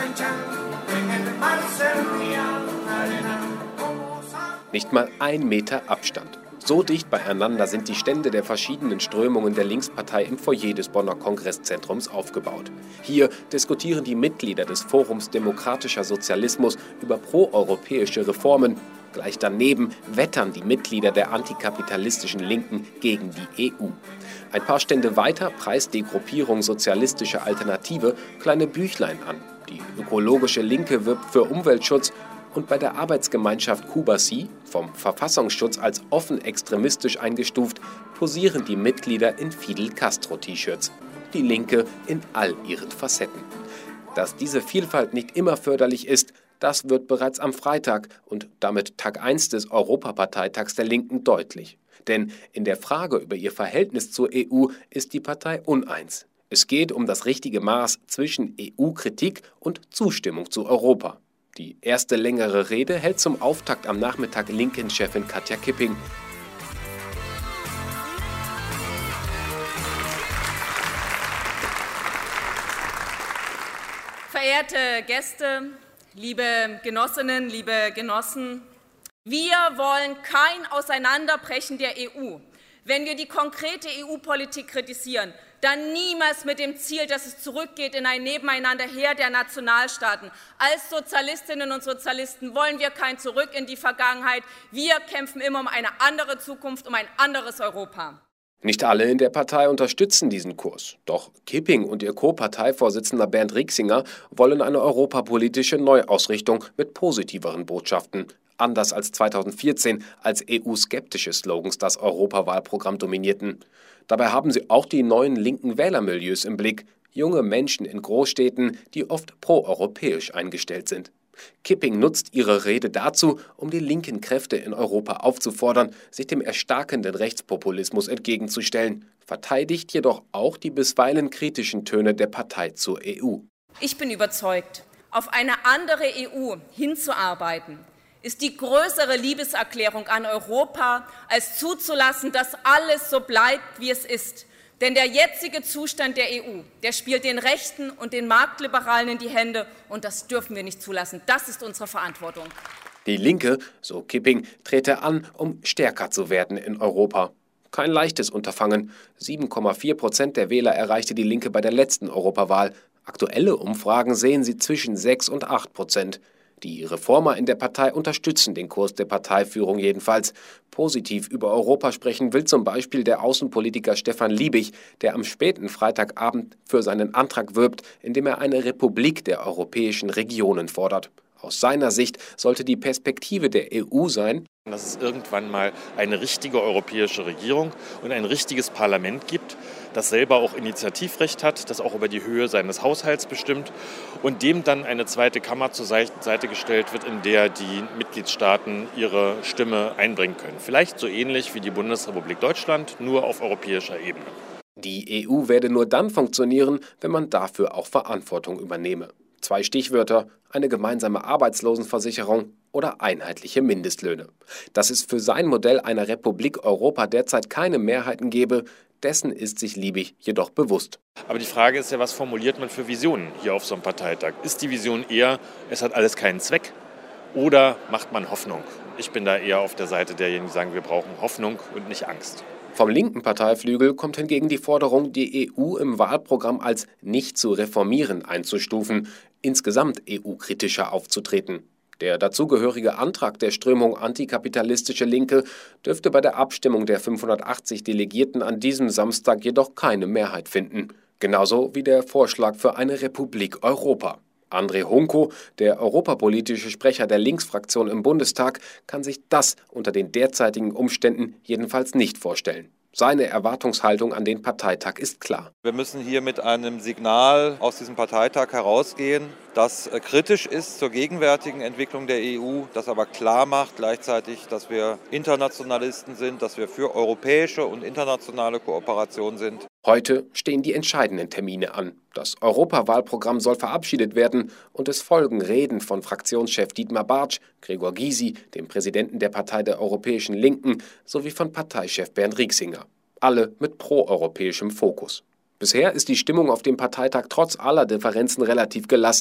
Nicht mal 1 Meter Abstand. So dicht beieinander sind die Stände der verschiedenen Strömungen der Linkspartei im Foyer des Bonner Kongresszentrums aufgebaut. Hier diskutieren die Mitglieder des Forums Demokratischer Sozialismus über proeuropäische Reformen. Gleich daneben wettern die Mitglieder der antikapitalistischen Linken gegen die EU. Ein paar Stände weiter preist die Gruppierung Sozialistische Alternative kleine Büchlein an. Die ökologische Linke wirbt für Umweltschutz. Und bei der Arbeitsgemeinschaft Cubasi, vom Verfassungsschutz als offen extremistisch eingestuft, posieren die Mitglieder in Fidel Castro-T-Shirts. Die Linke in all ihren Facetten. Dass diese Vielfalt nicht immer förderlich ist, das wird bereits am Freitag und damit Tag 1 des Europaparteitags der Linken deutlich. Denn in der Frage über ihr Verhältnis zur EU ist die Partei uneins. Es geht um das richtige Maß zwischen EU-Kritik und Zustimmung zu Europa. Die erste längere Rede hält zum Auftakt am Nachmittag Linken-Chefin Katja Kipping. Verehrte Gäste, liebe Genossinnen, liebe Genossen, wir wollen kein Auseinanderbrechen der EU. Wenn wir die konkrete EU-Politik kritisieren, dann niemals mit dem Ziel, dass es zurückgeht in ein Nebeneinanderher der Nationalstaaten. Als Sozialistinnen und Sozialisten wollen wir kein Zurück in die Vergangenheit. Wir kämpfen immer um eine andere Zukunft, um ein anderes Europa. Nicht alle in der Partei unterstützen diesen Kurs. Doch Kipping und ihr Co-Parteivorsitzender Bernd Rixinger wollen eine europapolitische Neuausrichtung mit positiveren Botschaften. Anders als 2014, als EU-skeptische Slogans das Europawahlprogramm dominierten. Dabei haben sie auch die neuen linken Wählermilieus im Blick. Junge Menschen in Großstädten, die oft proeuropäisch eingestellt sind. Kipping nutzt ihre Rede dazu, um die linken Kräfte in Europa aufzufordern, sich dem erstarkenden Rechtspopulismus entgegenzustellen, verteidigt jedoch auch die bisweilen kritischen Töne der Partei zur EU. Ich bin überzeugt, auf eine andere EU hinzuarbeiten, ist die größere Liebeserklärung an Europa, als zuzulassen, dass alles so bleibt, wie es ist. Denn der jetzige Zustand der EU, der spielt den Rechten und den Marktliberalen in die Hände, und das dürfen wir nicht zulassen. Das ist unsere Verantwortung. Die Linke, so Kipping, trete an, um stärker zu werden in Europa. Kein leichtes Unterfangen. 7,4% der Wähler erreichte die Linke bei der letzten Europawahl. Aktuelle Umfragen sehen sie zwischen 6 und 8%. Die Reformer in der Partei unterstützen den Kurs der Parteiführung jedenfalls. Positiv über Europa sprechen will zum Beispiel der Außenpolitiker Stefan Liebig, der am späten Freitagabend für seinen Antrag wirbt, indem er eine Republik der europäischen Regionen fordert. Aus seiner Sicht sollte die Perspektive der EU sein, dass es irgendwann mal eine richtige europäische Regierung und ein richtiges Parlament gibt, das selber auch Initiativrecht hat, das auch über die Höhe seines Haushalts bestimmt und dem dann eine zweite Kammer zur Seite gestellt wird, in der die Mitgliedstaaten ihre Stimme einbringen können. Vielleicht so ähnlich wie die Bundesrepublik Deutschland, nur auf europäischer Ebene. Die EU werde nur dann funktionieren, wenn man dafür auch Verantwortung übernehme. 2 Stichwörter: eine gemeinsame Arbeitslosenversicherung oder einheitliche Mindestlöhne. Dass es für sein Modell einer Republik Europa derzeit keine Mehrheiten gebe, dessen ist sich Liebig jedoch bewusst. Aber die Frage ist ja, was formuliert man für Visionen hier auf so einem Parteitag? Ist die Vision eher, es hat alles keinen Zweck, oder macht man Hoffnung? Ich bin da eher auf der Seite derjenigen, die sagen, wir brauchen Hoffnung und nicht Angst. Vom linken Parteiflügel kommt hingegen die Forderung, die EU im Wahlprogramm als nicht zu reformieren einzustufen, insgesamt EU-kritischer aufzutreten. Der dazugehörige Antrag der Strömung Antikapitalistische Linke dürfte bei der Abstimmung der 580 Delegierten an diesem Samstag jedoch keine Mehrheit finden. Genauso wie der Vorschlag für eine Republik Europa. André Hunko, der europapolitische Sprecher der Linksfraktion im Bundestag, kann sich das unter den derzeitigen Umständen jedenfalls nicht vorstellen. Seine Erwartungshaltung an den Parteitag ist klar. Wir müssen hier mit einem Signal aus diesem Parteitag herausgehen, das kritisch ist zur gegenwärtigen Entwicklung der EU, das aber klar macht gleichzeitig, dass wir Internationalisten sind, dass wir für europäische und internationale Kooperation sind. Heute stehen die entscheidenden Termine an. Das Europawahlprogramm soll verabschiedet werden und es folgen Reden von Fraktionschef Dietmar Bartsch, Gregor Gysi, dem Präsidenten der Partei der Europäischen Linken, sowie von Parteichef Bernd Rixinger. Alle mit proeuropäischem Fokus. Bisher ist die Stimmung auf dem Parteitag trotz aller Differenzen relativ gelassen.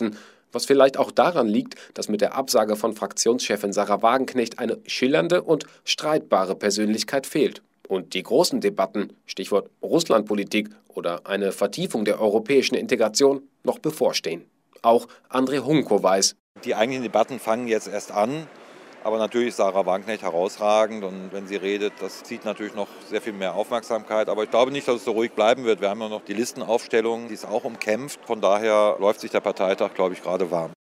Was vielleicht auch daran liegt, dass mit der Absage von Fraktionschefin Sahra Wagenknecht eine schillernde und streitbare Persönlichkeit fehlt. Und die großen Debatten, Stichwort Russlandpolitik oder eine Vertiefung der europäischen Integration, noch bevorstehen. Auch André Hunko weiß: Die eigentlichen Debatten fangen jetzt erst an. Aber natürlich ist Sahra Wagenknecht herausragend und wenn sie redet, das zieht natürlich noch sehr viel mehr Aufmerksamkeit. Aber ich glaube nicht, dass es so ruhig bleiben wird. Wir haben ja noch die Listenaufstellung, die ist auch umkämpft. Von daher läuft sich der Parteitag, glaube ich, gerade warm.